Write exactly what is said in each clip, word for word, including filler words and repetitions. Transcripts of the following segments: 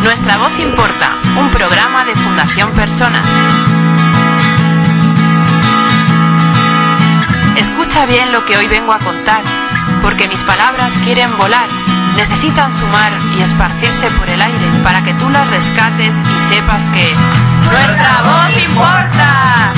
Nuestra voz importa, un programa de Fundación Personas. Escucha bien lo que hoy vengo a contar, porque mis palabras quieren volar, necesitan sumar y esparcirse por el aire para que tú las rescates y sepas que nuestra voz importa.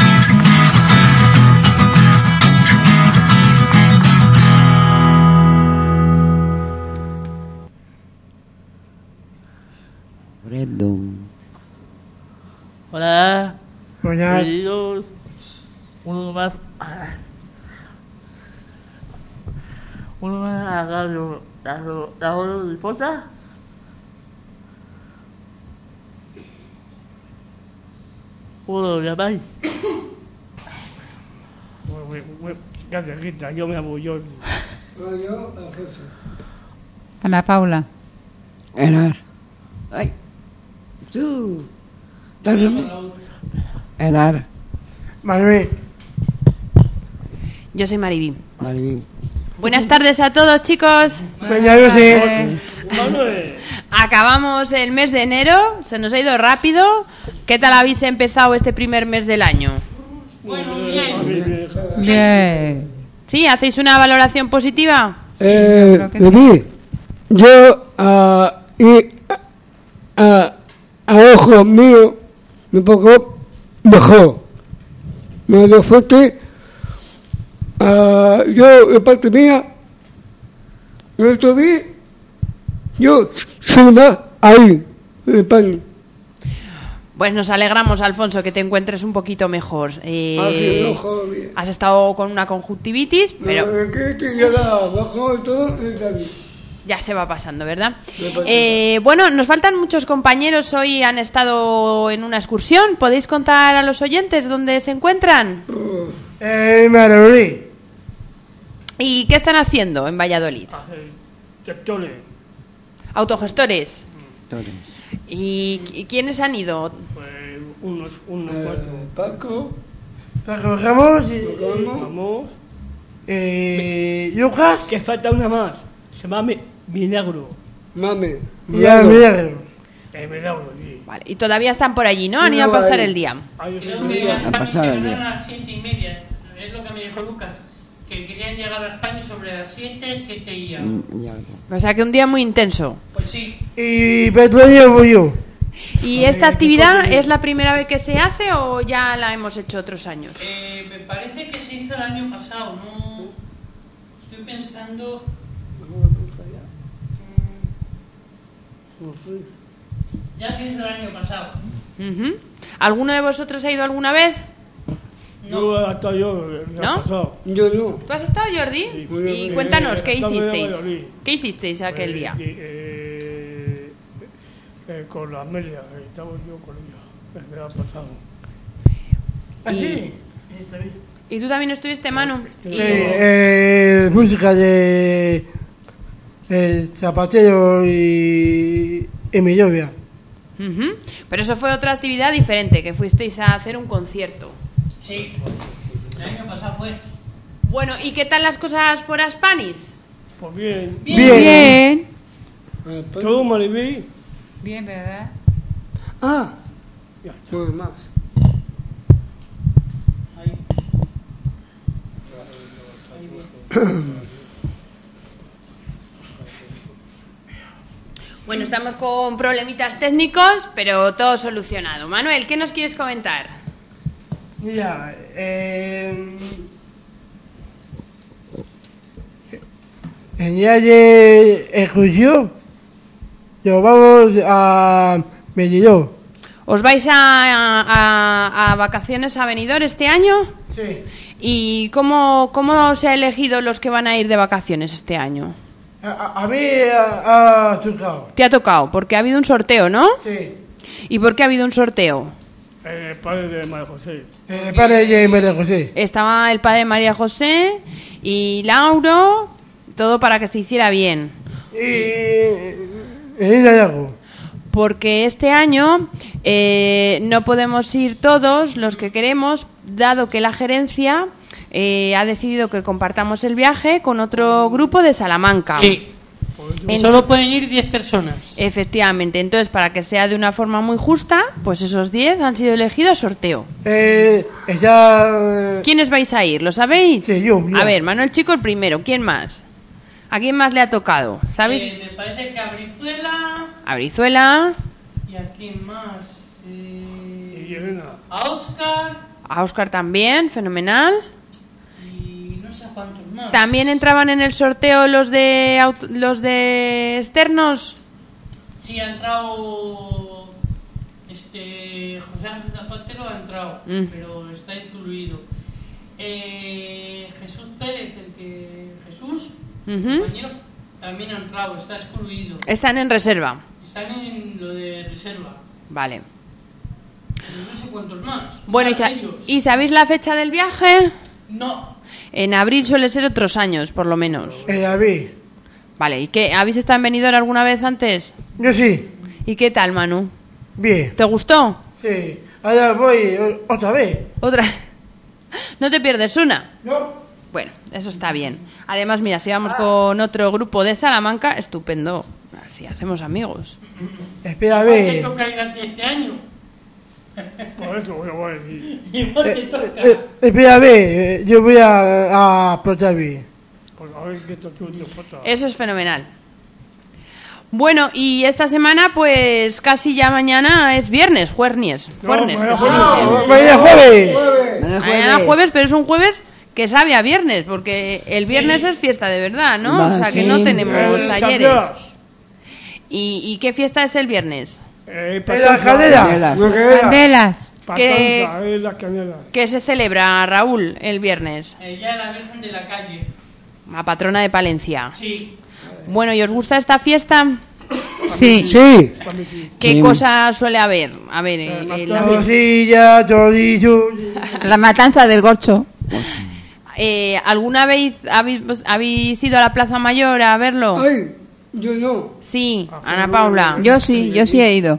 Hola. Hola. Bienvenidos. Uno más. Uno más a la radio. La radio de esposa. ¿Cómo lo llamáis? Bueno, bueno, bueno, gracias, Rita. Yo me llamo John. Yo, Alfonso. Ana Paula. Enar. Ay. Tú. Enar. Manuel. Yo soy Maribí. Maribí. Buenas tardes a todos, chicos. Venga, yo sé. Manuel. Acabamos el mes de enero, se nos ha ido rápido. ¿Qué tal habéis empezado este primer mes del año? Bueno, bien. Bien. ¿Sí? ¿Hacéis una valoración positiva? Eh, creo que sí. David, yo a y a, a ojo mío un poco mejor. Me lo fuerte. Uh, yo, de parte mía, no estoy, yo soy más ahí, en el pan. Pues nos alegramos, Alfonso, que te encuentres un poquito mejor. Eh, Ah, sí, el ojo, bien. has estado con una conjuntivitis, pero No, que te llega abajo y todo, está bien. ya se va pasando, ¿verdad? Me pasa. Eh, bueno, nos faltan muchos compañeros. Hoy han estado en una excursión. ¿Podéis contar a los oyentes dónde se encuentran? Eh, Manuel. ¿Y qué están haciendo en Valladolid? Sectores. Autogestores. ¿Y, y quiénes han ido? Pues unos, unos Eh, cuantos. Paco, Paco Ramos y... Vamos. Eh... Lucas Que falta una más. Se llama Mi- Milagro. mame, y a Milagros. Eh, Milagro, sí. Vale, y todavía están por allí, ¿no? Han Sí, ido a no, pasar ahí. el día. Ahí Creo está. que A pasar el que día. eran las siete y media, es lo que me dijo Lucas, que querían llegar a España sobre las siete, siete y algo. Mm, ya. O sea que un día muy intenso. Pues sí, Y Petronio voy yo. ¿Y esta actividad es la primera vez que se hace o ya la hemos hecho otros años? eh, me parece que se hizo el año pasado, no estoy pensando. mm, Ya se hizo el año pasado. Ujú. ¿Alguno de vosotros ha ido alguna vez? Yo hasta yo. me ha ¿No? pasado. Yo no. ¿Tú has estado, Jordi? Sí. Y Eh, cuéntanos, ¿qué estaba en hicisteis? Valladolid. ¿Qué hicisteis aquel Eh, día? que, eh, eh, con la Amelia, eh, estaba yo con ella. Me ha pasado. ¿Ah, Y- sí? ¿Y tú también estuviste, Manu? Y- Sí, eh, música de... El Zapatero y... y mi lluvia. Ujú. Pero eso fue otra actividad diferente, que fuisteis a hacer un concierto. Sí, el año pasado fue. Bueno, ¿y qué tal las cosas por Aspanis? Pues bien. Bien. Bien. Ah, pa- Todo Maribí. Bien, ¿verdad? Ah, Ya está. no más. Ahí. Ahí bien. Bueno, estamos con problemitas técnicos, pero todo solucionado. Manuel, ¿qué nos quieres comentar? Ya, eh... El día de excursión, nos vamos a Benidorm. ¿Os vais a, a- a vacaciones a Benidorm este año? Sí. ¿Y cómo, cómo se ha elegido los que van a ir de vacaciones este año? A, a- a mí ha, ha tocado. Te ha tocado, porque ha habido un sorteo, ¿no? Sí. ¿Y por qué ha habido un sorteo? El padre de María José. El padre de María José. Estaba el padre de María José y Lauro, todo para que se hiciera bien. Y... y algo. Porque este año eh, no podemos ir todos los que queremos, dado que la gerencia eh, ha decidido que compartamos el viaje con otro grupo de Salamanca. Sí. En- Solo pueden ir diez personas. Efectivamente, entonces para que sea de una forma muy justa, pues esos diez han sido elegidos a sorteo. Eh, ella... eh, ¿Quiénes vais a ir? ¿Lo sabéis? Sí, yo, yo. A ver, Manuel Chico el primero. ¿Quién más? ¿A quién más le ha tocado? ¿Sabéis? Eh, me parece que a Brizuela A Brizuela, y a quién más. Y Eh, Elena. a Oscar a Óscar también, fenomenal. y no sé a cuántos más. ¿También entraban en el sorteo los de aut- los de externos? Sí, ha entrado. Este. José Ángel Zapatero ha entrado, Mm. pero está incluido. Eh, Jesús Pérez, el que. Jesús, Ujú. compañero, también ha entrado, está excluido. Están en reserva. Están en lo de reserva. Vale. Y no sé cuántos más. Bueno, ¿y, Más sa- ellos. ¿y sabéis la fecha del viaje? No. En abril suele ser otros años, por lo menos. eh, David. Vale, ¿y qué? ¿Habéis estado en Benidorm alguna vez antes? Yo sí. ¿Y qué tal, Manu? Bien. ¿Te gustó? Sí. Ahora voy o- otra vez. ¿Otra? ¿No te pierdes una? No. Bueno, eso está bien. Además, mira, si vamos con otro grupo de Salamanca, estupendo. Así hacemos amigos. Espera a ¿Por qué ver. toca ir a ti este año? Por eso voy a voy a decir. ¿Y por qué Eh, toca? eh, espera a ver. eh, Yo voy a, a probar bien. Pues a ver qué toque te falta. Eso es fenomenal. Bueno, y esta semana, pues casi ya mañana es viernes, juernies. Juernes, mañana que se jueves. dice. No, mañana jueves. Mañana jueves, pero es un jueves que sabe a viernes, porque el viernes es fiesta de verdad, ¿no? Va, O sea, que sí. no tenemos Eh, talleres. Champions. ¿Y, ¿Y qué fiesta es el viernes? Eh, En la patanza. cadera. Canelas. Lo que era. Candelas. que- Patanza, eh, las canelas. ¿Qué se celebra, Raúl, el viernes? Ella es la Virgen de la calle. La patrona de Palencia. Sí. Bueno, ¿y os gusta esta fiesta? Sí. Sí. También sí. ¿Qué Sí. cosa suele haber? A ver, eh, Eh, eh, matar- la- Tortilla, chorizo. La matanza del Gorcho. eh, ¿alguna vez habéis, habéis ido a la Plaza Mayor a verlo? Ay, yo no. Sí, Ana Paula. Yo sí, yo sí he ido.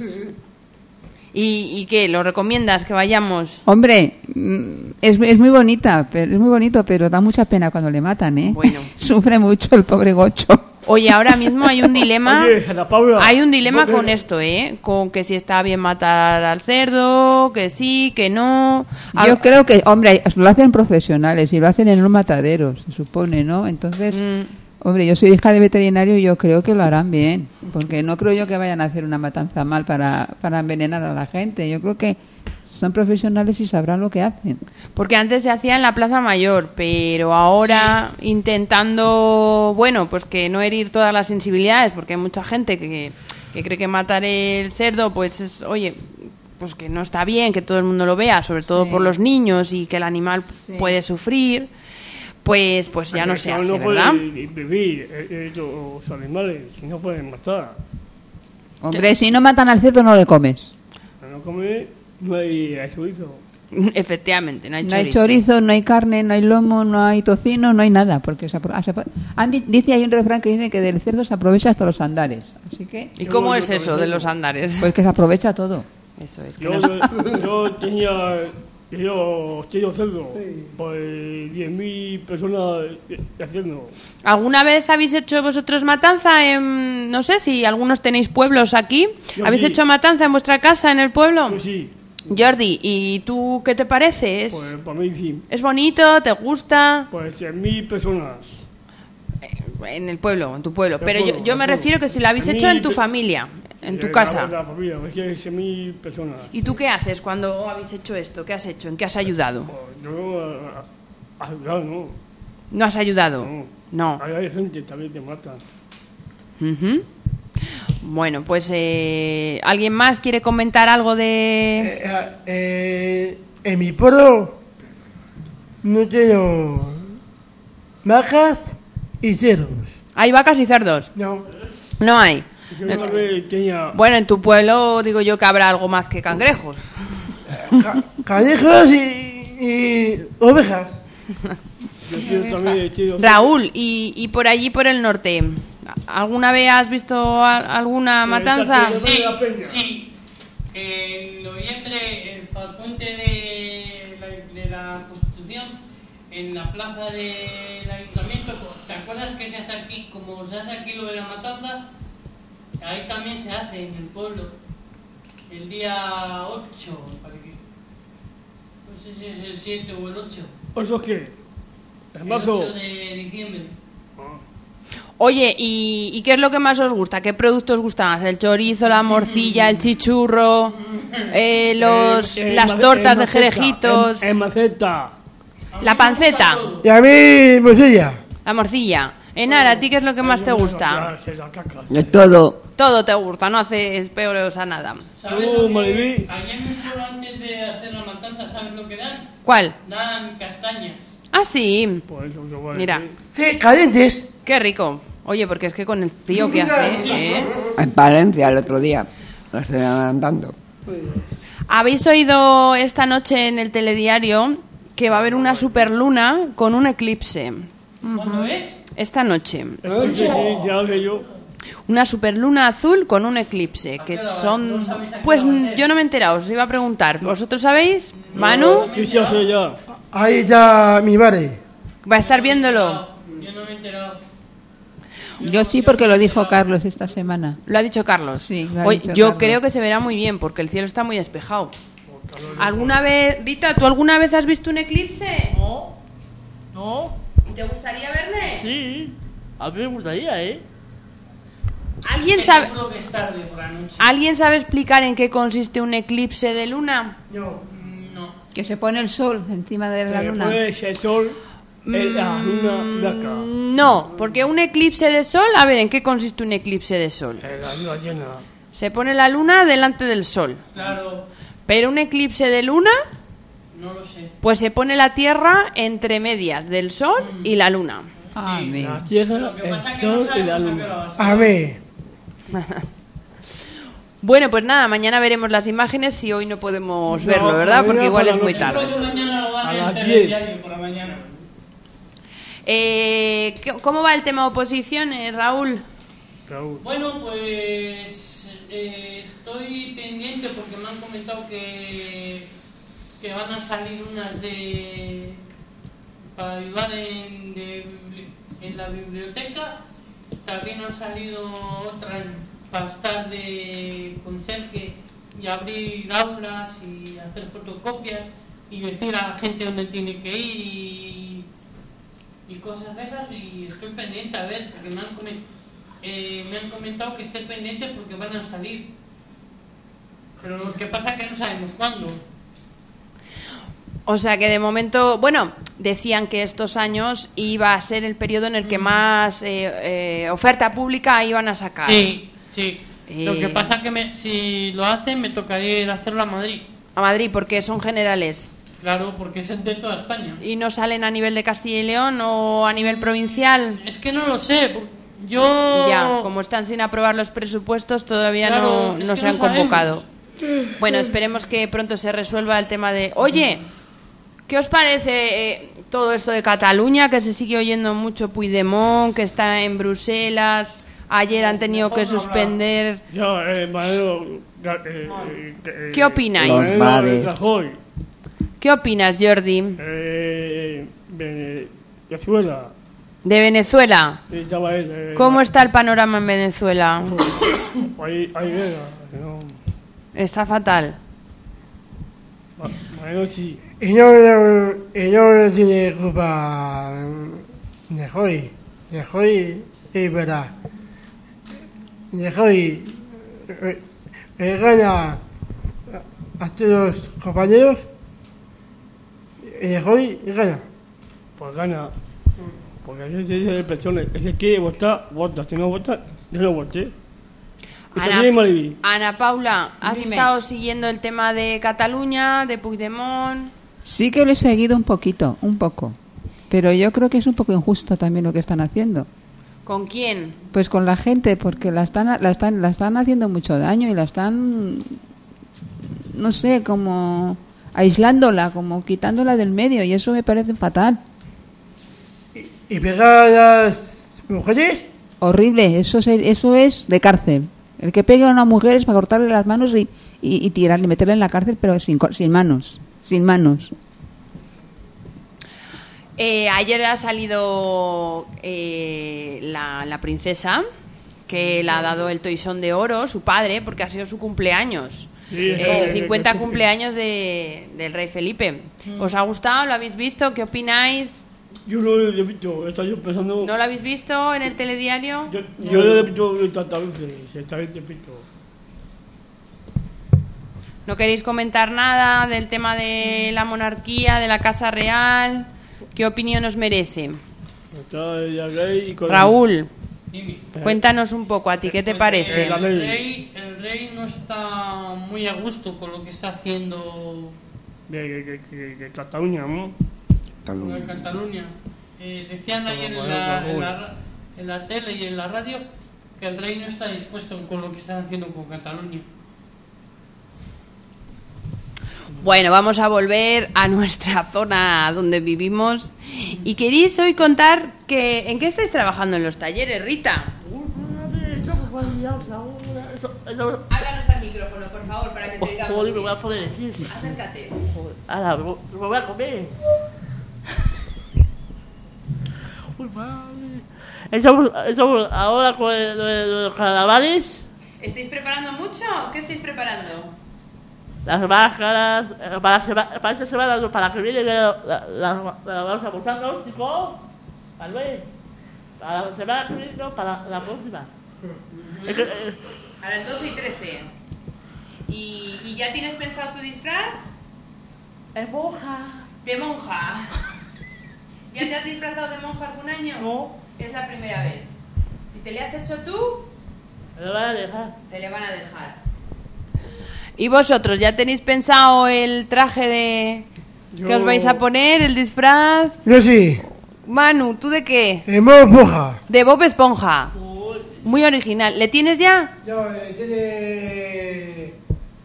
¿Y, ¿Y qué? ¿Lo recomiendas que vayamos? Hombre, mm, es, es muy bonita, pero es muy bonito, pero da mucha pena cuando le matan, ¿eh? Bueno. Sufre mucho el pobre Gocho. Oye, ahora mismo hay un dilema. Oye, Ana Paula. Hay un dilema ¿dónde- con esto, ¿eh? Con que si está bien matar al cerdo, que sí, que no. A- Yo creo que, hombre, lo hacen profesionales y lo hacen en un matadero, se supone, ¿no? Entonces, Mm, hombre, yo soy hija de veterinario y yo creo que lo harán bien, porque no creo yo que vayan a hacer una matanza mal para, para envenenar a la gente. Yo creo que son profesionales y sabrán lo que hacen. porque antes se hacía en la Plaza Mayor, pero ahora intentando, bueno, pues que no herir todas las sensibilidades, porque hay mucha gente que, que cree que matar el cerdo, pues es, oye, pues que no está bien, que todo el mundo lo vea, sobre todo Sí. por los niños y que el animal Sí. puede sufrir, pues, pues ya no se hace, no ¿verdad? pueden vivir eh, eh, los animales, no pueden matar. Hombre, si no matan al cerdo no le comes. No come, no hay chorizo. Efectivamente, no hay No hay chorizo. chorizo, no hay carne, no hay lomo, no hay tocino, no hay nada. Porque se apro- se apro- han di- dice, hay un refrán que dice que del cerdo se aprovecha hasta los andares. Así que, ¿Y cómo es eso de los andares? pues que se aprovecha todo. Eso es que Yo, no- yo tenía, yo tengo cerdo, pues diez mil personas eh, haciendo. ¿Alguna vez habéis hecho vosotros matanza en, no sé si algunos tenéis pueblos aquí? Yo ¿Habéis sí. hecho matanza en vuestra casa, en el pueblo? Pues sí, Jordi, ¿y tú qué te parece? ¿Es, pues para mí sí. es bonito? ¿Te gusta? Pues cien mil personas. En el pueblo, en tu pueblo. El Pero yo, pueblo, yo el me pueblo. refiero que si lo habéis A hecho mí en tu te- familia, en tu Eh, casa. La, la familia, es que hay cien mil personas. ¿Y tú qué haces cuando habéis hecho esto? ¿Qué has hecho? ¿En qué has ayudado? Pues yo, a ayudar, no. ¿No has ayudado? No. No. Ahí hay gente también que matan. Ujú. Bueno, pues eh, ¿alguien más quiere comentar algo de...? Eh, eh, eh, en mi pueblo no tengo vacas y cerdos. ¿Hay vacas y cerdos? No. No hay. Yo una vez tenía... Bueno, en tu pueblo digo yo que habrá algo más que cangrejos. Ca- Canejos y, y ovejas. Yo quiero también he tenido- Raúl, y, y por allí, por el norte, ¿alguna vez has visto a- alguna matanza? exacto. Sí, la peña. sí. En noviembre, el para el puente de la, de la Constitución, en la plaza del Ayuntamiento, pues, acuerdas que se hace aquí, como se hace aquí lo de la matanza? Ahí también se hace en el pueblo. El día ocho, parece. No sé si es el siete o el ocho. ¿Eso es qué? ¿El El mazo? ocho de diciembre. Oye, ¿y, ¿y qué es lo que más os gusta? ¿Qué productos os gusta más? ¿El chorizo, la morcilla, el chichurro, eh, los, En- en las mace- tortas en de maceta, jerejitos, En, en maceta. la panceta, Y a mí, mosilla. la morcilla? Enara, ¿a ti qué es lo que más te gusta? Ya, la caca. De todo. Todo te gusta, no haces peores a nada. ¿Sabes Tú, lo que- Mariví. Allá en mi pueblo, antes de hacer la matanza, ¿sabes lo que dan? ¿Cuál? Dan castañas. Ah, sí. Pues eso, yo voy a Mira, decir. Sí, calientes. qué rico. Oye, porque es que con el frío que hace, ¿eh? En Palencia el otro día. Lo estoy andando. ¿Habéis oído esta noche en el telediario que va a haber una superluna con un eclipse? ¿Cuándo es? Esta noche. Entonces, sí, ya que yo. Una superluna azul con un eclipse, que son... Pues yo no me he enterado, os iba a preguntar. ¿Vosotros sabéis? Manu, Yo sí sé ya. Ahí está mi madre. va a estar viéndolo. Yo no me he enterado. Yo sí, porque lo dijo Carlos esta semana. Lo ha dicho Carlos. Sí, lo ha Oye, dicho yo Carlos. creo que se verá muy bien, porque el cielo está muy despejado. ¿Alguna vez, Rita, tú alguna vez has visto un eclipse? No. No. ¿Y te gustaría verle? Sí. A mí me gustaría, ¿eh? ¿Alguien Que sabe, seguro que es tarde por la noche. ¿Alguien sabe explicar en qué consiste un eclipse de luna? Mm, No. Que se pone el sol encima de la luna. Después el sol, el- la luna blanca. No, porque un eclipse de sol, a ver, ¿en qué consiste un eclipse de sol? Eh, La luna llena. Se pone la luna delante del sol. Claro, Pero un eclipse de luna, no lo sé. pues se pone la Tierra entre medias del sol y la luna. Ah, Sí, mira. La tierra, Lo que el pasa es que no sol y la sabemos a qué hora luna. va a ser. A mí. Bueno, pues nada, mañana veremos las imágenes si hoy no podemos No, verlo, ¿verdad? mañana Porque igual por es la muy noche. Creo tarde. que mañana lo dan A en las el diez. telediario por la mañana. Eh, ¿qué- ¿Cómo va el tema oposiciones, Raúl? Raúl. Bueno, pues eh, estoy pendiente porque me han comentado que, que van a salir unas de para ayudar en, de bibli- en la biblioteca. También han salido otras para estar de conserje y abrir aulas y hacer fotocopias y decir a la gente dónde tiene que ir y, y cosas de esas. Y estoy pendiente a ver porque me han comentado. Eh, me han comentado que esté pendiente porque van a salir. Pero lo que pasa es que no sabemos cuándo. O sea que de momento, bueno, decían que estos años iba a ser el periodo en el que más eh, eh, oferta pública iban a sacar. Sí, sí. Eh. Lo que pasa es que me- si lo hacen me tocaría ir a hacerlo a Madrid. A Madrid, porque son generales. Claro, porque es de toda España. ¿Y no salen a nivel de Castilla y León o a nivel provincial? Es que no lo sé. por- Yo... Ya, como están sin aprobar los presupuestos, todavía Claro, no, es no que se no han sabemos. convocado. Bueno, esperemos que pronto se resuelva el tema de... Oye, ¿qué os parece eh, todo esto de Cataluña? Que se sigue oyendo mucho Puigdemont, que está en Bruselas. Ayer han tenido que suspender... Ya, eh, Manolo, ga- eh, eh, eh, ¿Qué opináis? Los Manolo bares. Rajoy, ¿Qué opinas, Jordi? eh, Vene- Venezuela. De Venezuela. Sí, ya va él, eh, ¿Cómo va- está el panorama en Venezuela? Ahí, ahí era, no. Está fatal. Ma- Manolo sí. Y no, no- y no tiene culpa de hoy. De hoy es verdad. De hoy eh, eh, gana a todos los compañeros. Y de hoy gana. Pues gana. Porque ese se dice de pensiones. Ese quiere votar, vota. Si no vota, yo no voté. Eso Ana, sí es Mariví. Ana Paula, ¿has Dime. estado siguiendo el tema de Cataluña, de Puigdemont? Sí que lo he seguido un poquito, un poco. Pero yo creo que es un poco injusto también lo que están haciendo. ¿Con quién? Pues con la gente, porque la están, la están, la están haciendo mucho daño y la están, no sé, como aislándola, como quitándola del medio, y eso me parece fatal. Y pegar a las mujeres. Horrible, eso es, eso es de cárcel. El que pegue a una mujer es para cortarle las manos y, y, y tirarle, meterle en la cárcel, pero sin, co- sin manos, sin manos. Eh, ayer ha salido eh, la, la princesa, que le ha dado el toisón de oro, su padre, porque ha sido su cumpleaños. Sí, Eh, eh, cincuenta eh, cumpleaños de, del rey Felipe. ¿Os ha gustado? ¿Lo habéis visto? ¿Qué opináis? Yo no lo he visto, estoy pensando. ¿No lo habéis visto en el telediario? Yo, yo lo he visto tantas veces, esta vez he visto. ¿No queréis comentar nada del tema de la monarquía, de la Casa Real? ¿Qué opinión os merece? Está el rey y con- Raúl, Dime. cuéntanos un poco, ¿a ti qué te Pues, parece? El rey, el rey no está muy a gusto con lo que está haciendo de, de, de, de, de Cataluña, ¿no? con el Cataluña. Eh, decían ayer en la, en, la, en la tele y en la radio que el rey no está dispuesto con lo que están haciendo con Cataluña. Bueno, vamos a volver a nuestra zona donde vivimos. Y queréis hoy contar que ¿en qué estáis trabajando en los talleres, Rita? Háblanos al micrófono, por favor, para que te digamos. Joder, me voy a poner aquí. Acércate. Ahora, me me voy a comer. Uy, madre. Estamos, estamos ahora con el- lo de los carnavales, ¿Estáis preparando mucho? ¿Qué estáis preparando? las máscaras, eh, para, la sema- para esta semana, no, para que viene, la, la, la, la vamos a buscar, ¿no, chico? Tal vez. Para la semana que viene, no, para la próxima. Es que, eh, A las doce y trece. ¿Y, y ya tienes pensado tu disfraz? es monja. De monja. ¿Ya te has disfrazado de monja algún año? No. Es la primera vez. ¿Y te le has hecho tú? Me lo van a dejar. Te le van a dejar. ¿Y vosotros ya tenéis pensado el traje de que Yo- os vais a poner, el disfraz? Yo sí. Manu, ¿tú de qué? En modo puja. De Bob Esponja. Muy original. ¿Le tienes ya? Yo, eh, tiene...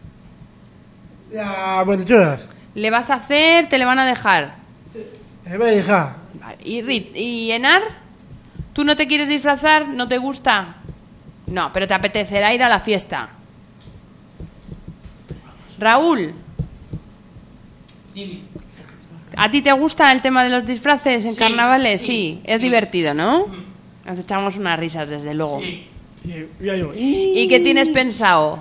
La aventuras. ¿Le vas a hacer? ¿Te le van a dejar? Me voy a dejar. Vale. ¿Y, Rit- ¿Y Enar? ¿Tú no te quieres disfrazar? ¿No te gusta? No, pero te apetecerá ir a la fiesta. Raúl, Dime. ¿a ti te gusta el tema de los disfraces en Sí, carnavales? Sí, sí, es sí. divertido, ¿no? Nos echamos unas risas, desde luego. Sí. Sí, ya yo. ¿Y qué tienes pensado?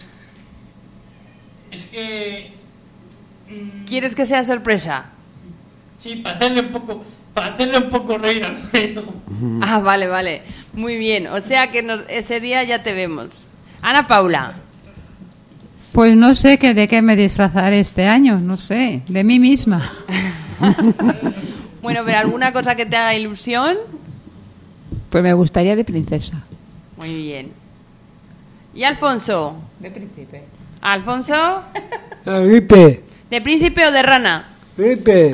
Es que... mm, ¿Quieres que sea sorpresa? sí, para hacerle un poco... Para hacerle un poco reír al Alfredo. Ah, vale, vale. Muy bien. O sea que nos- ese día ya te vemos. Ana Paula. Pues no sé que de qué me disfrazaré este año, no sé, de mí misma. Bueno, pero ¿alguna cosa que te haga ilusión? Pues me gustaría de princesa. Muy bien. ¿Y Alfonso? De príncipe. ¿Alfonso? Felipe, ¿De príncipe o de rana? Felipe.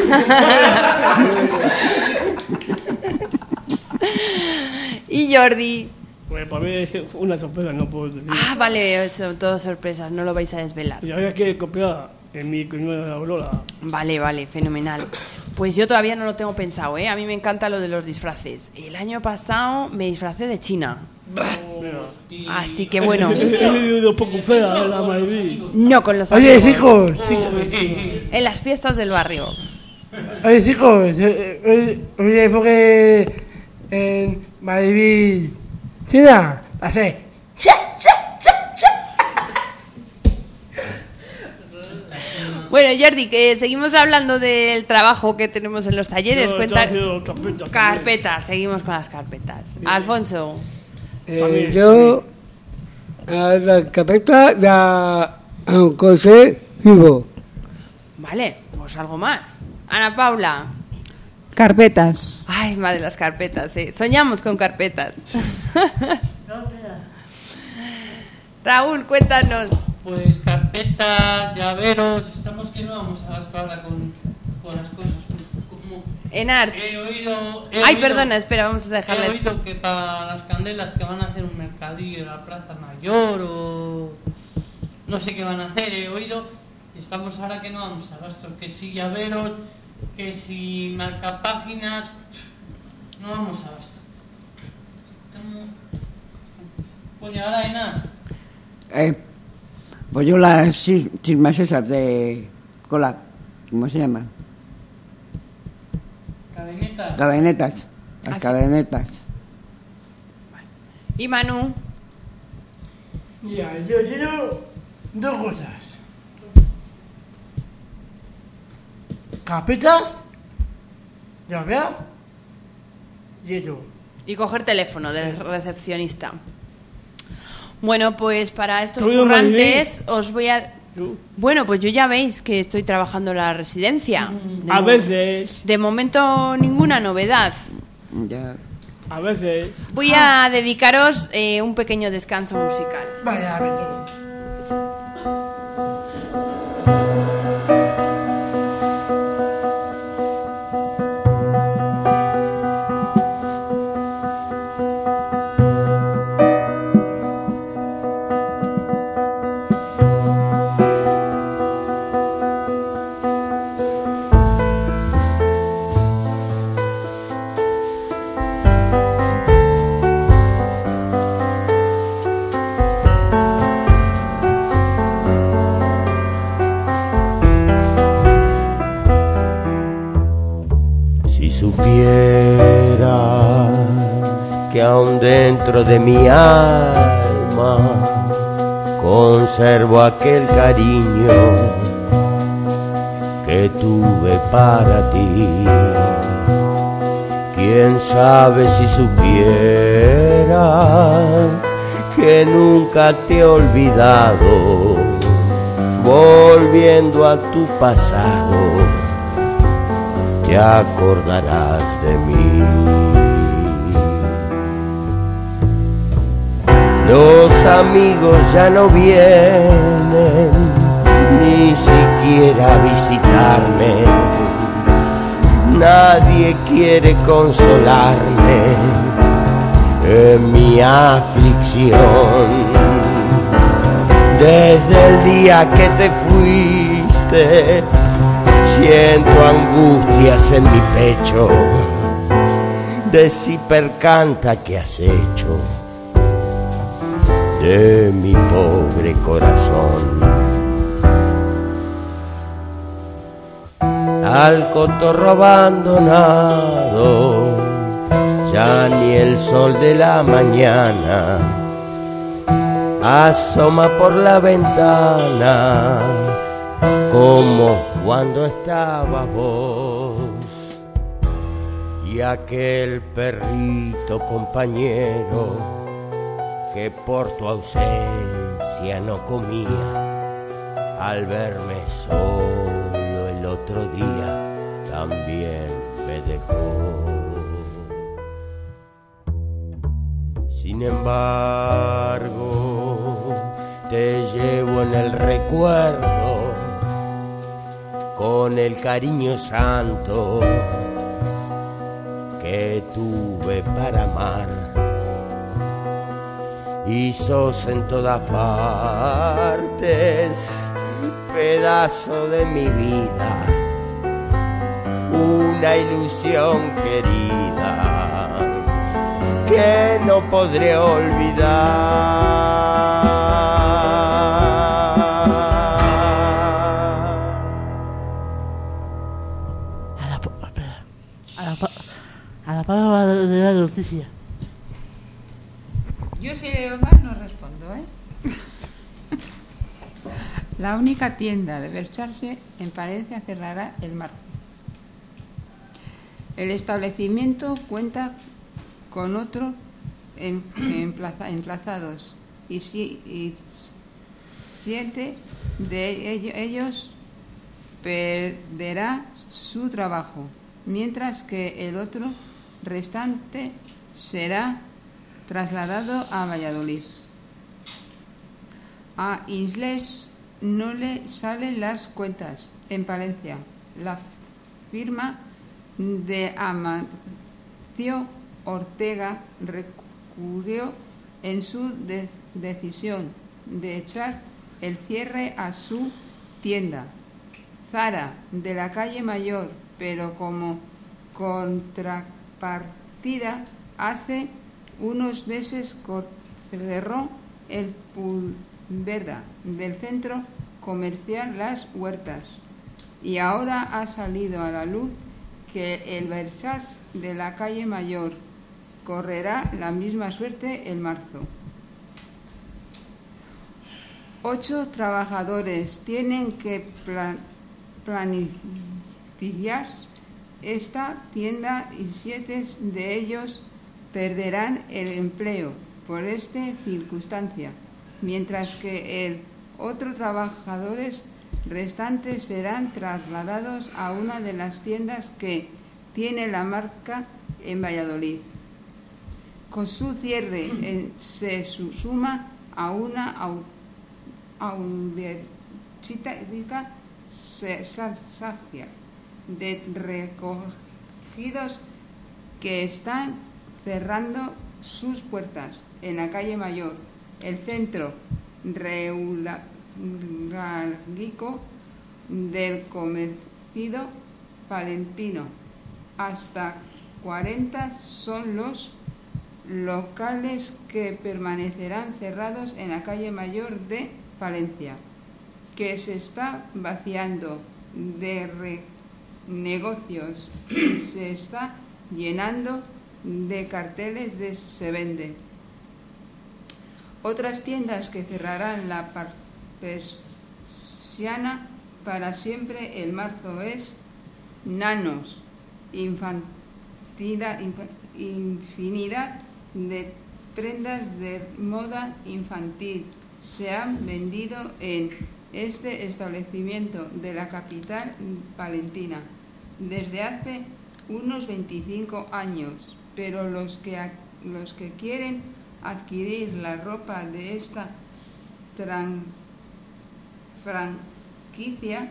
¿Y Jordi? Pues para mí es una sorpresa, no puedo decir. Ah, vale, son todas sorpresas, no lo vais a desvelar. Y había que copiar en mi cuñada Aurora. Vale, vale, fenomenal. Pues yo todavía no lo tengo pensado, ¿eh? A mí me encanta lo de los disfraces. El año pasado me disfracé de China. Mira. Así que bueno, He ido un poco fea, eh, la Madrid. no con los Oye, amigos. hijos. En las fiestas del barrio. Oye, hijos. eh, eh, Oye, porque en Madrid, China, hace. Bueno, Jordi, que seguimos hablando del trabajo que tenemos en los talleres. Yo- Cuenta... yo he sido carpeta. Carpetas, seguimos con las carpetas. Alfonso. Eh, yo, a la carpeta la José Vivo. Vale, pues algo más. Ana Paula. Carpetas. Ay, madre, las carpetas, sí. Soñamos con carpetas. Raúl, cuéntanos. Pues carpetas, llaveros... Estamos que no vamos a gastar ahora con, con las cosas. Como Enar. he oído... he Ay, oído- perdona, espera, vamos a He dejarle. oído que para las candelas que van a hacer un mercadillo en la Plaza Mayor o... No sé qué van a hacer, he oído... Estamos ahora que no vamos a gastos, que si llaveros, que si marcapáginas... No vamos a gastos. Estamos... Coño, ahora Enar. Eh, pues yo las sí, chismas esas de cola, ¿cómo se llaman? cadenetas. Cadenetas. Las Así. cadenetas. ¿Y Manu? Mira, yo quiero dos cosas. Carpetas, llave y eso. Y coger teléfono del recepcionista. Bueno, pues para estos Tú, don currantes os voy a... Tú. Bueno, pues yo ya veis que estoy trabajando en la residencia. De A mo- veces, De momento ninguna novedad. Ya. a veces. Voy a dedicaros eh, un pequeño descanso musical. Vaya, a ver todo. Si supieras que aún dentro de mi alma conservo aquel cariño que tuve para ti, quién sabe si supieras que nunca te he olvidado, volviendo a tu pasado te acordarás de mí. Los amigos ya no vienen ni siquiera a visitarme, nadie quiere consolarme en mi aflicción. Desde el día que te fuiste siento angustias en mi pecho, de si percanta que has hecho de mi pobre corazón. Al cotorro abandonado, ya ni el sol de la mañana asoma por la ventana como cuando estaba vos y aquel perrito compañero que por tu ausencia no comía, al verme solo el otro día también me dejó. Sin embargo, te llevo en el recuerdo con el cariño santo que tuve para amar, y sos en todas partes pedazo de mi vida, una ilusión querida que no podré olvidar. A la palabra de la justicia. Yo si leo mal no respondo, ¿eh? La única tienda de Versalles en Palencia cerrará el martes. El establecimiento cuenta con otros en, emplaza, emplazados y, si, y siete de ello, ellos perderá su trabajo, mientras que el otro restante será trasladado a Valladolid. A Inglés no le salen las cuentas en Palencia. La firma de Amancio Ortega recurrió en su de- decisión de echar el cierre a su tienda Zara de la calle Mayor, pero como contrapartida hace unos meses cerró el Pulverda del centro comercial Las Huertas, y ahora ha salido a la luz que el Versace de la calle Mayor correrá la misma suerte en marzo. Ocho trabajadores tienen que plan planificar esta tienda y siete de ellos perderán el empleo por esta circunstancia, mientras que el otros trabajadores restantes serán trasladados a una de las tiendas que tiene la marca en Valladolid. Con su cierre en, se suma a una auténtica sacia de recogidos que están cerrando sus puertas en la calle Mayor, el centro neurálgico del comercio palentino. Hasta cuarenta son los locales que permanecerán cerrados en la calle Mayor de Palencia, que se está vaciando de negocios y se está llenando de carteles de se vende. Otras tiendas que cerrarán la persiana para siempre en marzo es Nanos, infantilidad, infinidad de prendas de moda infantil se han vendido en este establecimiento de la capital palentina desde hace unos veinticinco años, pero los que, los que quieren adquirir la ropa de esta trans, franquicia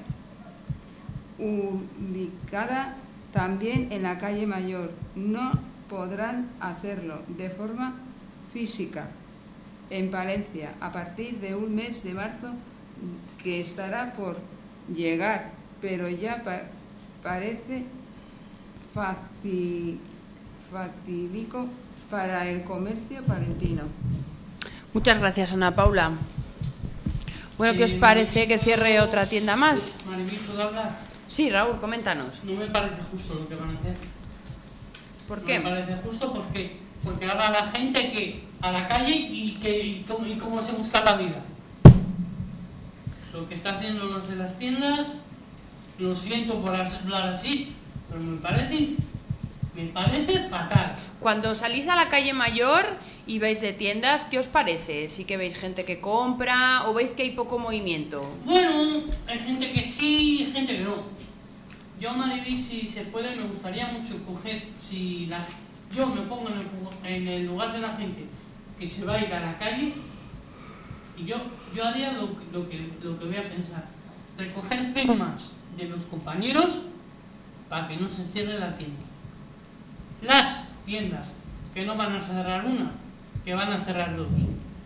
ubicada también en la calle Mayor no podrán hacerlo de forma física en Palencia a partir de un mes de marzo que estará por llegar, pero ya pa parece fácil, fatídico para el comercio palentino. Muchas gracias, Ana Paula. Bueno, ¿qué os parece que cierre otra tienda más? Maribel, ¿puedo hablar? Sí, Raúl, coméntanos. No me parece justo lo que van a hacer. ¿Por no qué? Me parece justo porque, porque ahora la gente que a la calle y, que, y, cómo, y cómo se busca la vida. Lo que están haciendo los de las tiendas, lo siento por hablar así, pero me parece, me parece fatal. Cuando salís a la calle Mayor y veis de tiendas, ¿qué os parece? ¿Sí que veis gente que compra o veis que hay poco movimiento? Bueno, hay gente que sí, hay gente que no. Yo, Maribel, si se puede, me gustaría mucho coger, si la, yo me pongo en el, en el lugar de la gente que se va a ir a la calle, y yo, yo haría lo, lo, que, lo que voy a pensar, recoger firmas de los compañeros para que no se cierre la tienda. Las tiendas que no van a cerrar una, que van a cerrar dos.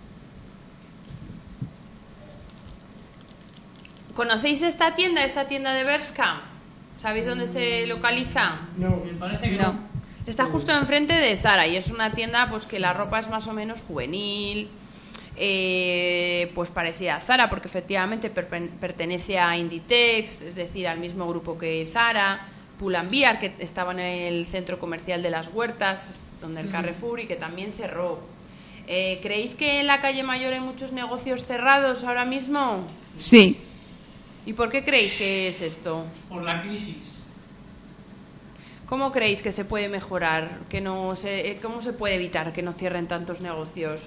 ¿Conocéis esta tienda, esta tienda de Bershka? ¿Sabéis dónde se localiza? No, Me parece que No. no. Está justo enfrente de Zara y es una tienda pues que la ropa es más o menos juvenil, eh, pues parecida a Zara porque efectivamente per pertenece a Inditex, es decir, al mismo grupo que Zara, Pull&Bear, que estaba en el centro comercial de las Huertas, donde el Carrefour, y que también cerró. Eh, ¿Creéis que en la calle Mayor hay muchos negocios cerrados ahora mismo? Sí. ¿Y por qué creéis que es esto? Por la crisis. ¿Cómo creéis que se puede mejorar? Que no se, ¿Cómo se puede evitar que no cierren tantos negocios?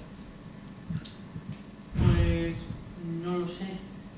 Pues no lo sé.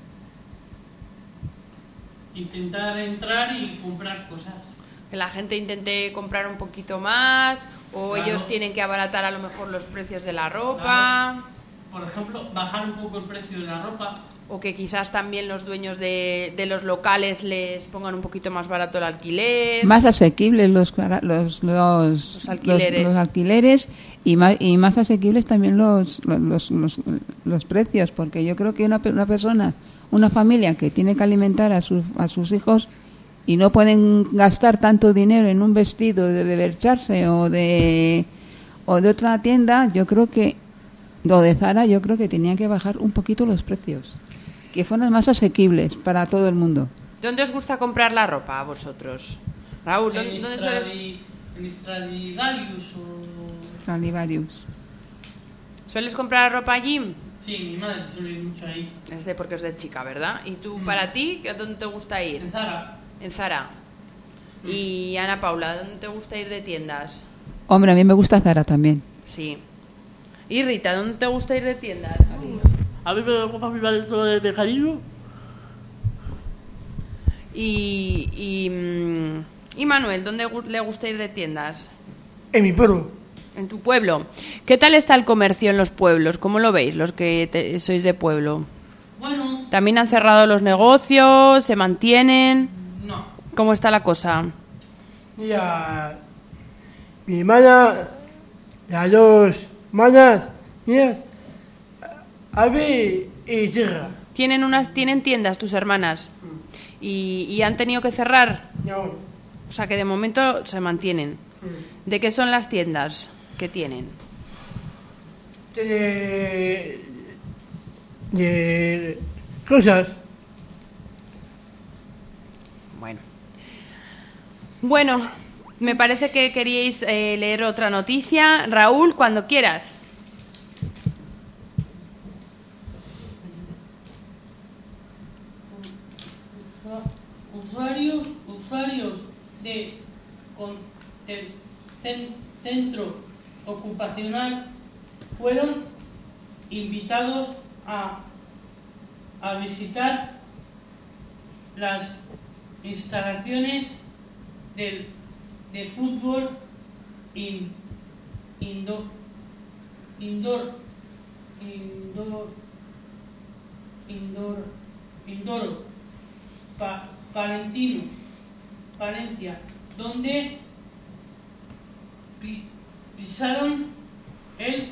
Intentar entrar y comprar cosas. Que la gente intente comprar un poquito más, o Claro. ellos tienen que abaratar a lo mejor los precios de la ropa, Claro. Por ejemplo, bajar un poco el precio de la ropa. o que quizás también los dueños de, de los locales les pongan un poquito más barato el alquiler. Más asequibles los, los, los, Los alquileres. los, los alquileres y más, y más asequibles también los, los, los, los precios, porque yo creo que una, una persona, una familia que tiene que alimentar a, sus a sus hijos y no pueden gastar tanto dinero en un vestido de, de Versace o de, o de otra tienda, yo creo que, o de Zara, yo creo que tenían que bajar un poquito los precios, que fueran más asequibles para todo el mundo. ¿Dónde os gusta comprar la ropa a vosotros? Raúl, ¿dónde, En dónde sueles, Stradi- en Stradivarius o... Stradivarius. sueles comprar ropa allí? Sí, mi madre suele ir mucho ahí. Es de porque es de chica, ¿verdad? ¿Y tú, Mm. para ti, ¿a dónde te gusta ir? En Zara. En Zara. Y Ana Paula, ¿dónde te gusta ir de tiendas? Hombre, a mí me gusta Zara también. Sí. Y Rita, ¿dónde te gusta ir de tiendas? A mí me gusta mi dentro de mercadillo. Y, y, mm, y Manuel, ¿dónde gu- le gusta ir de tiendas? En mi pueblo. En tu pueblo. ¿Qué tal está el comercio en los pueblos? ¿Cómo lo veis, los que te- sois de pueblo? Bueno, ¿También han cerrado los negocios? ¿Se mantienen? no. ¿Cómo está la cosa? Mira, mi hermana, las dos manas mías, Avi y Sierra. ¿Tienen, unas, ¿Tienen tiendas tus hermanas? ¿Y, y han tenido que cerrar? No. O sea que de momento se mantienen. ¿De qué son las tiendas que tienen? De, de cosas. Bueno. Bueno, me parece que queríais eh, leer otra noticia. Raúl, cuando quieras. Usuarios, usuarios de, con- del cen- centro ocupacional fueron invitados a, a visitar las instalaciones del, de fútbol in- indoor, indoor, indoor, indoor, indoor, Pa- Palentino, Valencia, donde pi- pisaron el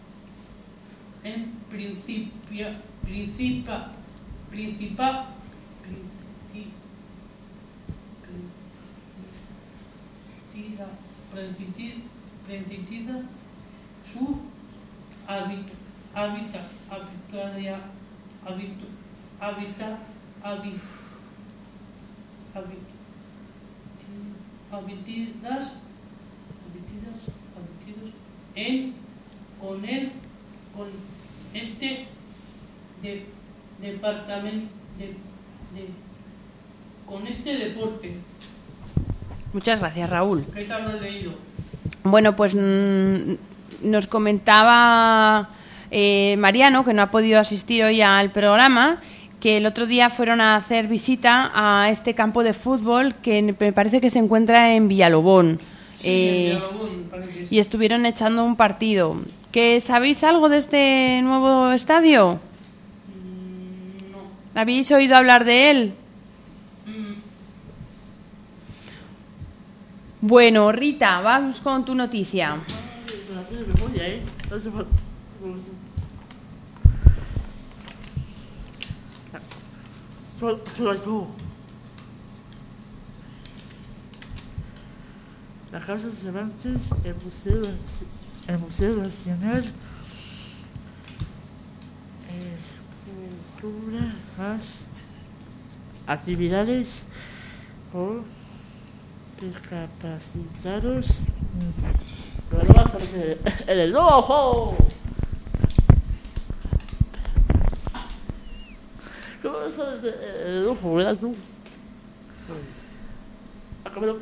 en principio principa principa princi- principida principida principida su hábitat hábitat habitual hábitat hábitat hábitat habitidas, habitidas, habitidos en con el con este de, departamento de, de con este deporte. Muchas gracias, Raúl. ¿Qué tal lo he leído? Bueno, pues mm, nos comentaba eh, Mariano, que no ha podido asistir hoy al programa, que el otro día fueron a hacer visita a este campo de fútbol que me parece que se encuentra en Villalobón. Sí, Eh, en Villalobón, parece que sí. y estuvieron echando un partido. ¿Que sabéis algo de este nuevo estadio? Mm, no. ¿Habéis oído hablar de él? Mm, Bueno, Rita, vamos con tu noticia. No sé de memoria, ¿eh? No sé por... no sé. Solo, solo tú. La Casa Cervantes, el Museo, el Museo Nacional, eh, cultura, más actividades por discapacitados. Pero no vas a ver en el ojo. ¿Cómo sabes en el ojo, verdad tú? Acábalo.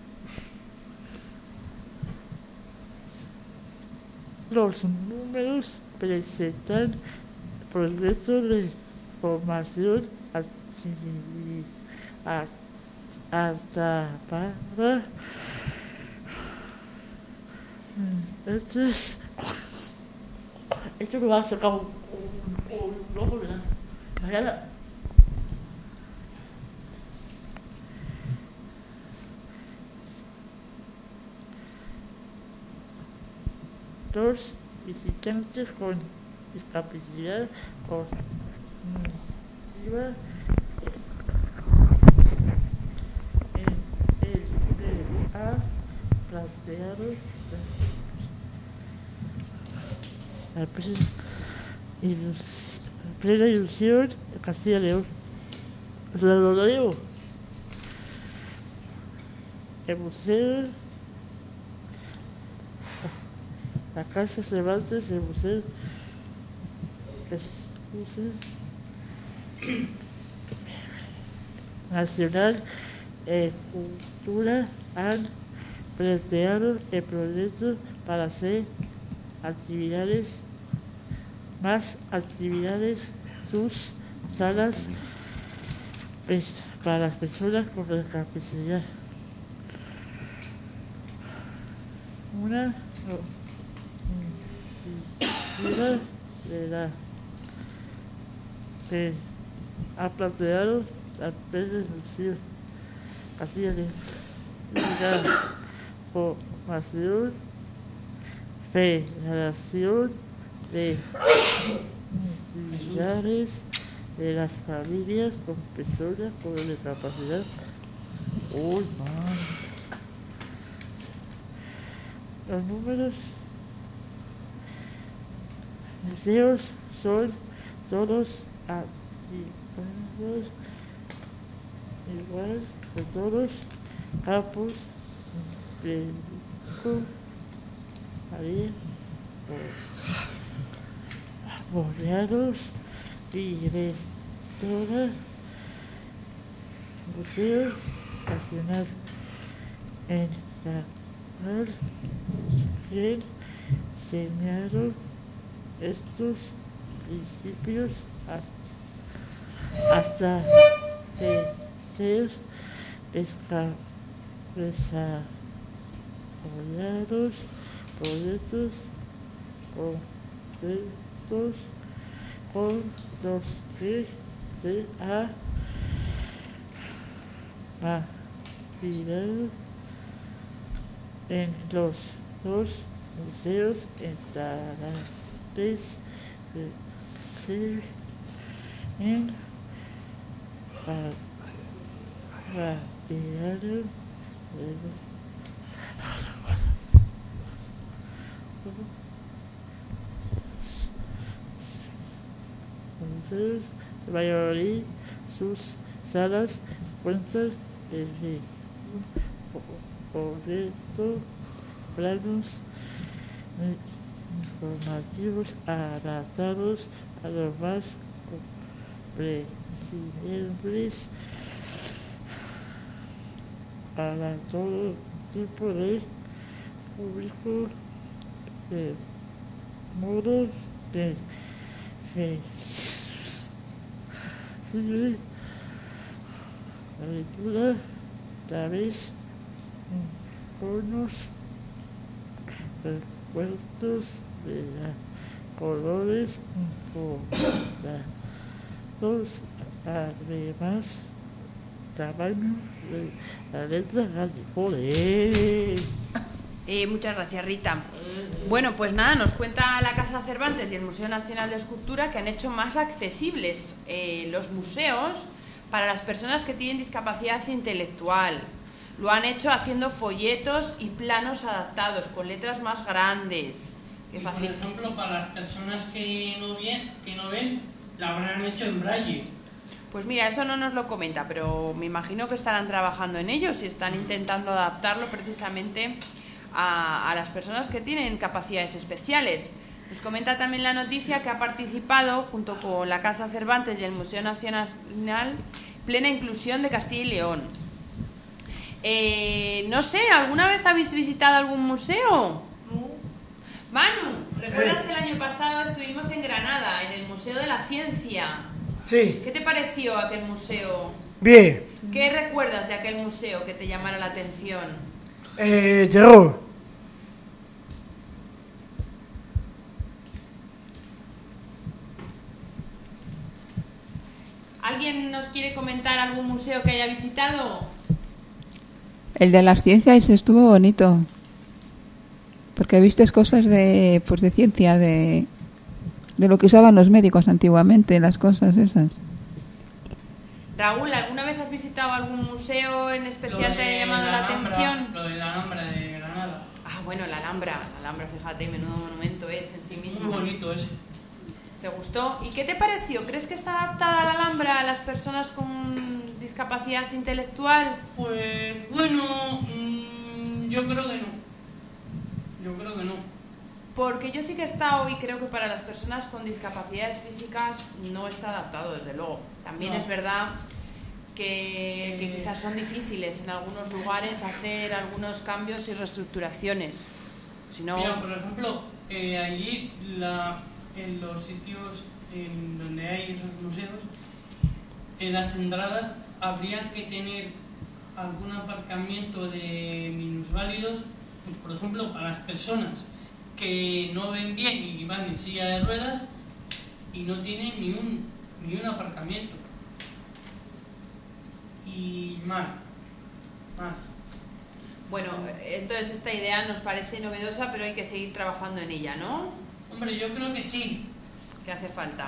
Los números presentan progreso de formación así- as- hasta para esto es esto me va a sacar un, un, un ojo, ¿verdad? Mañana dos visitantes con discapacidad cognitiva en el de A planteados la plena ilus- plena ilusión de Castilla y León. ¿Se lo digo? el museo, la Casa Cervantes, el museo, el museo nacional de cultura han planteado el proyecto para hacer actividades, más actividades, sus salas pues, para las personas con discapacidad. Una no, ciudad de la que ha planteado la Federación Casilla de la Formación Federación de Entidades de las Familias con Personas con Discapacidad. Uy, man. Los números museos son todos activados igual que todos campos públicos ahí bordeados y restaurar Museo Nacional en la cual bien señalaron estos principios hasta, hasta de ser desca- desarrollados proyectos concretos con los que se ha activado en los dos museos estatales de ser en material museos de Valladolid, sus salas cuentan de correcto planos informativos adaptados a los más comprensibles para todo tipo de público, de modo de flexible la lectura tal vez unos recuerdos de la colores importados, además tamaño de la letra grande. ¡Joder! Eh, muchas gracias, Rita. Bueno, pues nada, nos cuenta la Casa Cervantes y el Museo Nacional de Escultura que han hecho más accesibles eh, los museos para las personas que tienen discapacidad intelectual. Lo han hecho haciendo folletos y planos adaptados con letras más grandes. Y, por ejemplo, para las personas que no ven, que no ven, la habrán hecho en braille. Pues mira, eso no nos lo comenta, pero me imagino que estarán trabajando en ello y están intentando adaptarlo precisamente a, a las personas que tienen capacidades especiales. Nos comenta también la noticia que ha participado, junto con la Casa Cervantes y el Museo Nacional, Plena Inclusión de Castilla y León. Eh, no sé, ¿alguna vez habéis visitado algún museo? No. Manu, ¿recuerdas el año pasado estuvimos en Granada, en el Museo de la Ciencia? Sí. ¿Qué te pareció aquel museo? Bien. ¿Qué recuerdas de aquel museo que te llamara la atención? Eh, terror. ¿Alguien nos quiere comentar algún museo que haya visitado? El de las ciencias estuvo bonito. Porque viste cosas de, pues de ciencia, de, de lo que usaban los médicos antiguamente, las cosas esas. Raúl, ¿alguna vez has visitado algún museo en especial que te haya llamado la, la atención? Lo de la Alhambra de Granada. Ah, bueno, la Alhambra. La Alhambra, fíjate, menudo monumento es en sí mismo. Muy bonito ese. ¿Te gustó? ¿Y qué te pareció? ¿Crees que está adaptada la Alhambra a las personas con discapacidad intelectual? Pues bueno, mmm, Yo creo que no. Yo creo que no. Porque yo sí que he estado y creo que para las personas con discapacidades físicas no está adaptado, desde luego. También No. es verdad que, que quizás son difíciles en algunos lugares hacer algunos cambios y reestructuraciones. Si no... Mira, por ejemplo, eh, allí la, en los sitios en donde hay esos museos, en las entradas habría que tener algún aparcamiento de minusválidos, pues, por ejemplo, para las personas que no ven bien y van en silla de ruedas y no tienen ni un, ni un aparcamiento. Y más, más. Bueno, entonces esta idea nos parece novedosa, pero hay que seguir trabajando en ella, ¿no? Hombre, yo creo que sí. Que hace falta.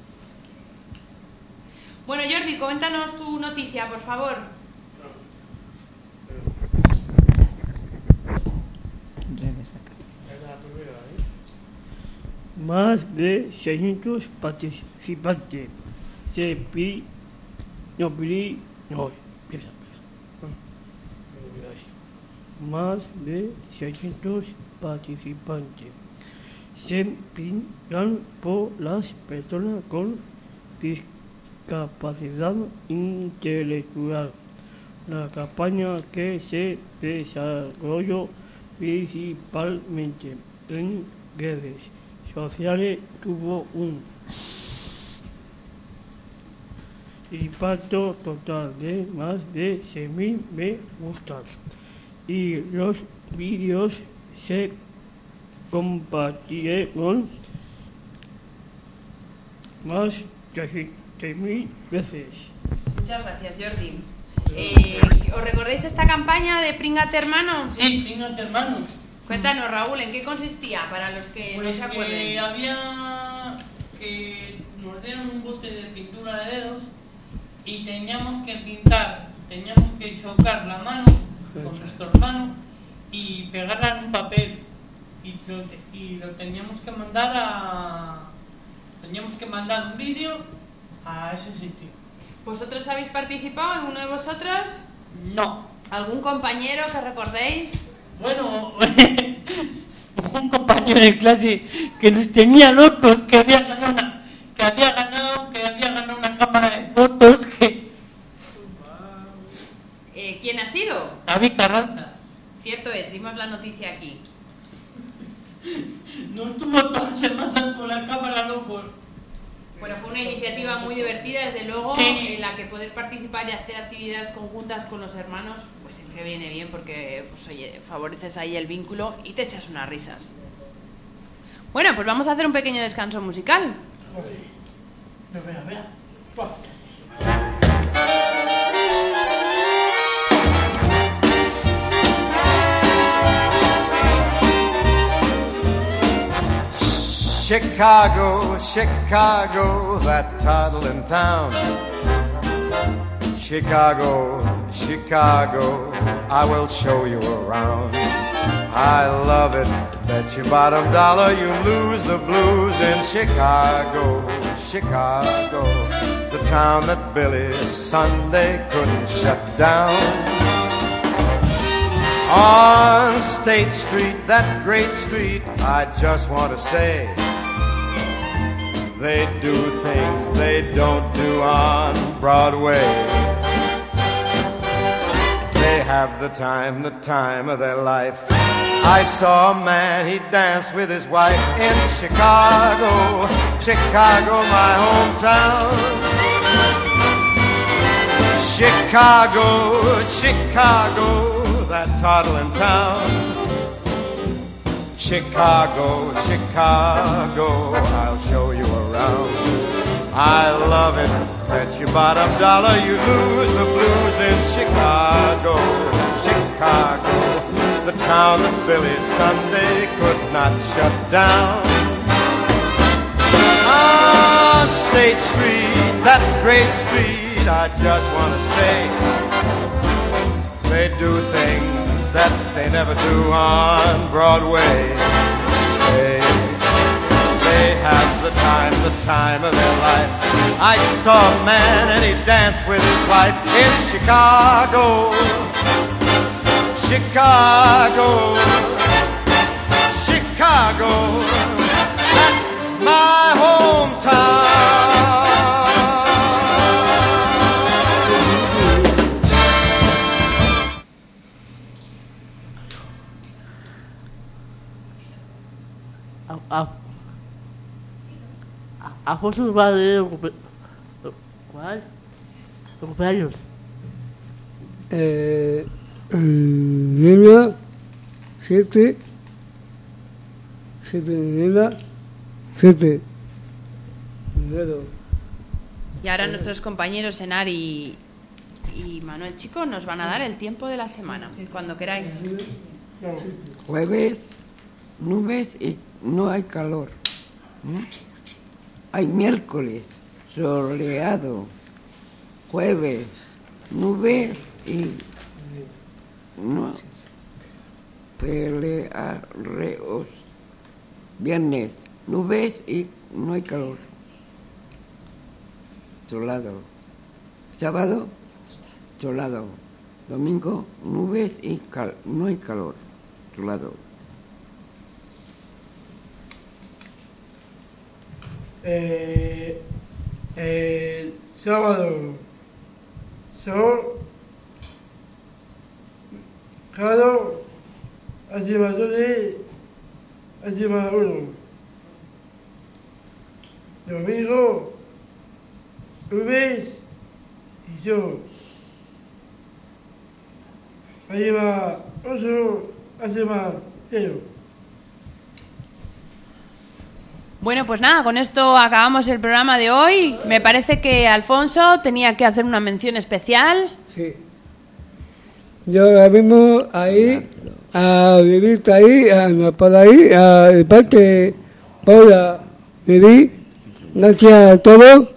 Bueno, Jordi, coméntanos tu noticia, por favor. Más de seiscientos participantes se pi, no, pi, no, empieza, empieza. Más de seiscientos participantes se pintan por las personas con discapacidad intelectual. La campaña, que se desarrolló principalmente en redes sociales, tuvo un impacto total de más de seis mil me gustas y los vídeos se compartieron más de seis mil veces. Muchas gracias, Jordi. Eh, ¿Os recordáis esta campaña de Príngate Hermano? Sí, Príngate Hermano. Cuéntanos, Raúl, ¿en qué consistía para los que Pues no se acuerden? que había que nos dieron un bote de pintura de dedos y teníamos que pintar, teníamos que chocar la mano con nuestras manos y pegarla en un papel y lo, y lo teníamos que mandar a teníamos que mandar un vídeo a ese sitio. ¿Vosotros habéis participado, alguno de vosotros? No. ¿Algún compañero que recordéis? Bueno, un compañero de clase que nos tenía locos, que había ganado una, que había ganado, que había ganado una cámara de fotos, que... Eh, ¿Quién ha sido? David Carranza. Cierto es, dimos la noticia aquí. No estuvo toda la semana con la cámara locos. Bueno, fue una iniciativa muy divertida, desde luego, Sí. en la que poder participar y hacer actividades conjuntas con los hermanos, pues siempre viene bien porque, pues oye, favoreces ahí el vínculo y te echas unas risas. Bueno, pues vamos a hacer un pequeño descanso musical. Vea, vea. Chicago, Chicago, that toddling town. Chicago, Chicago, I will show you around. I love it, bet your bottom dollar you lose the blues in Chicago, Chicago, the town that Billy Sunday couldn't shut down. On State Street, that great street, I just want to say, they do things they don't do on Broadway. They have the time, the time of their life. I saw a man, he danced with his wife in Chicago, Chicago, my hometown. Chicago, Chicago, that toddling town. Chicago, Chicago, I'll show you around. I love it, bet your bottom dollar you lose the blues in Chicago, Chicago, the town that Billy Sunday could not shut down. On State Street, that great street, I just want to say, they do things that they never do on Broadway. Say, they have the time, the time of their life. I saw a man and he danced with his wife in Chicago, Chicago, Chicago, that's my hometown. A, a, a, Alfonso va a leer el cumple- ¿cuál? El cumpleaños. Eh, nena, siete, siete, nena, siete, cero. Y ahora nuestros compañeros Enar y, y Manuel Chico nos van a dar el tiempo de la semana, cuando queráis. Jueves, nubes y no hay calor. ¿Eh? Hay miércoles, soleado. Jueves, nubes y no pelearreos. Viernes, nubes y no hay calor. Solado. Sábado, solado. Domingo, nubes y cal- no hay calor. Solado. Eh, eh, sábado, sol, claro, encima doce, encima uno. Domingo, nubes y sol. Encima ocho, encima cero. Bueno, pues nada, con esto acabamos el programa de hoy. Me parece que Alfonso tenía que hacer una mención especial. Sí. Yo ahora mismo ahí, a vivir ahí, a, por ahí, a el parte para vivir, gracias a todos.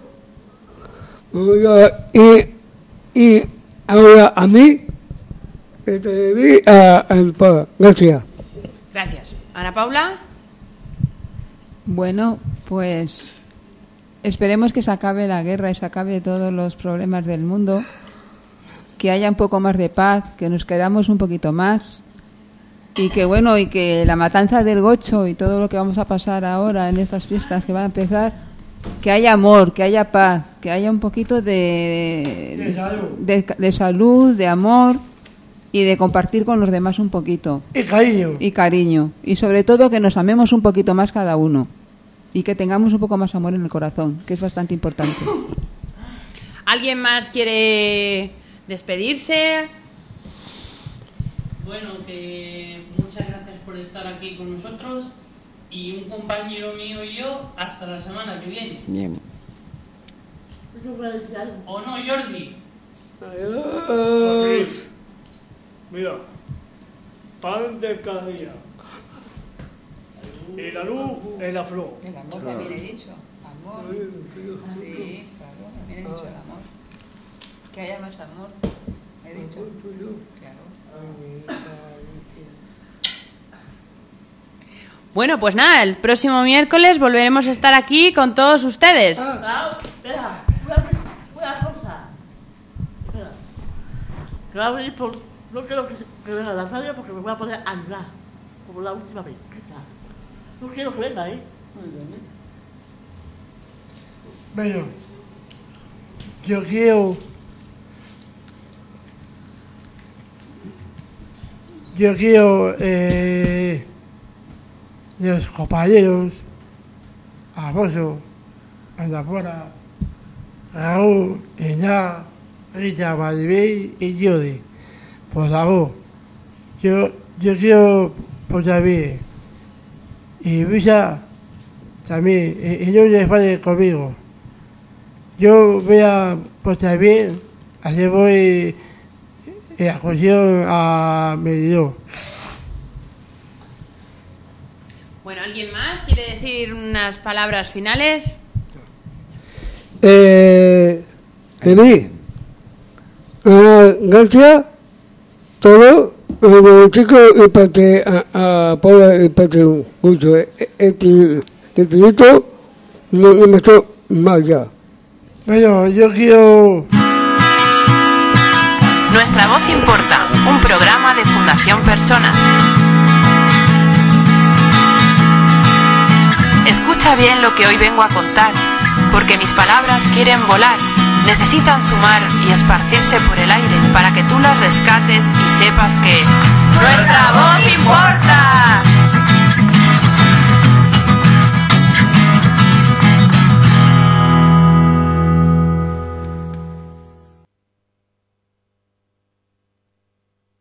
Y, y ahora a mí, que te viví a, a para. Gracias. Gracias. Ana Paula. Bueno, pues esperemos que se acabe la guerra y se acabe todos los problemas del mundo, que haya un poco más de paz, que nos queramos un poquito más y que bueno, y que la matanza del gocho y todo lo que vamos a pasar ahora en estas fiestas que van a empezar, que haya amor, que haya paz, que haya un poquito de, de, de salud, de amor y de compartir con los demás un poquito. Y cariño. Y cariño. Y sobre todo que nos amemos un poquito más cada uno. Y que tengamos un poco más amor en el corazón, que es bastante importante. ¿Alguien más quiere despedirse? Bueno, que muchas gracias por estar aquí con nosotros y un compañero mío y yo hasta la semana que viene. Bien. ¿O no, Jordi? Pues, mira, pan de cada día. Y la luz es la flor. El amor también he dicho. Amor. Sí, claro, también he dicho el amor. Que haya más amor. He dicho. Claro. Bueno, pues nada, el próximo miércoles volveremos a estar aquí con todos ustedes. Ah, espera, una, una cosa. Espera. Que va a venir por... No quiero que, se, que venga la radio porque me voy a poner a llorar. Como la última vez. ¿Qué tal? No quiero que venga, ¿eh? Bueno, yo quiero... Yo quiero... Eh, los compañeros... Alfonso, Ana Paula, Raúl, Enar, Rita, Maribel y Jordi. Por favor, yo, yo quiero portar bien. Y Luisa también, y, y no les vale conmigo. Yo voy a portar bien, así voy en la cuestión a medidor. Bueno, ¿alguien más quiere decir unas palabras finales? Eh, Emi, uh, gracias todo los chicos y parte a, a Paula y parte mucho este este no no me estoy mal ya. Bueno, yo quiero Nuestra voz importa, un programa de Fundación Personas. Escucha bien lo que hoy vengo a contar, porque mis palabras quieren volar, necesitan sumar y esparcirse por el aire para que tú las rescates y sepas que nuestra voz importa.